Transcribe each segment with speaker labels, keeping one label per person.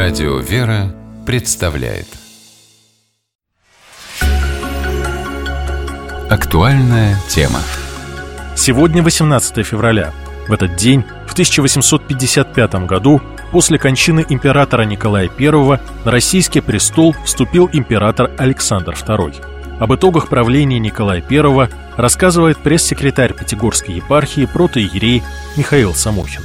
Speaker 1: Радио «Вера» представляет актуальная тема.
Speaker 2: Сегодня 18 февраля. В этот день, в 1855 году, после кончины императора Николая I, на российский престол вступил император Александр II. Об итогах правления Николая I рассказывает пресс-секретарь Пятигорской епархии протоиерей Михаил Самохин.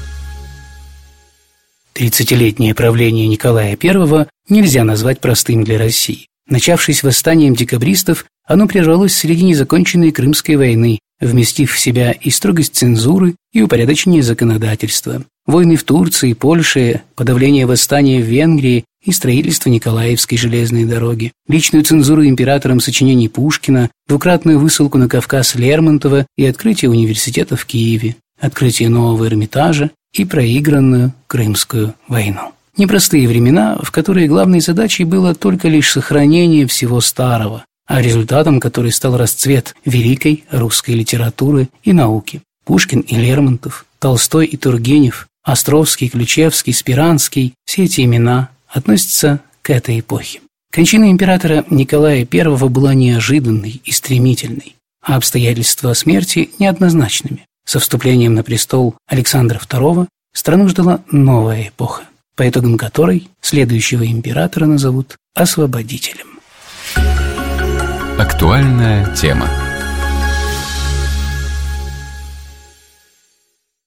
Speaker 3: 30-летнее правление Николая I нельзя назвать простым для России. Начавшись восстанием декабристов, оно прервалось в середине законченной Крымской войны, вместив в себя и строгость цензуры, и упорядочение законодательства. Войны в Турции, Польше, подавление восстания в Венгрии и строительство Николаевской железной дороги, личную цензуру императором сочинений Пушкина, двукратную высылку на Кавказ Лермонтова и открытие университета в Киеве, открытие нового Эрмитажа и проигранную Крымскую войну. Непростые времена, в которые главной задачей было только лишь сохранение всего старого, а результатом которой стал расцвет великой русской литературы и науки. Пушкин и Лермонтов, Толстой и Тургенев, Островский, Ключевский, Спиранский – все эти имена относятся к этой эпохе. Кончина императора Николая I была неожиданной и стремительной, а обстоятельства смерти неоднозначными. Со вступлением на престол Александра II страну ждала новая эпоха, по итогам которой следующего императора назовут освободителем.
Speaker 1: Актуальная тема.